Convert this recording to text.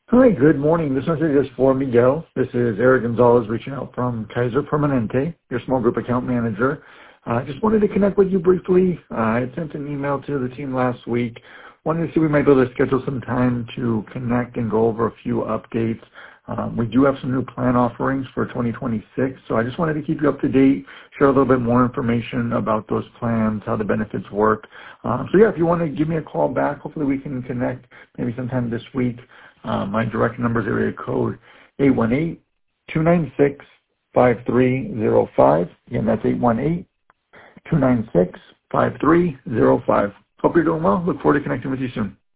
Hi, good morning. This message is for Miguel. This is Eric Gonzalez reaching out from Kaiser Permanente, your small group account manager. I just wanted to connect with you briefly. I had sent an email to the team last week. Wanted to see if we might be able to schedule some time to connect and go over a few updates. We do have some new plan offerings for 2026, so I just wanted to keep you up to date, share a little bit more information about those plans, how the benefits work. So yeah, if you want to give me a call back, hopefully we can connect maybe sometime this week. My direct number is area code 818-296-5305. Again, that's 818-296-5305. Hope you're doing well. Look forward to connecting with you soon.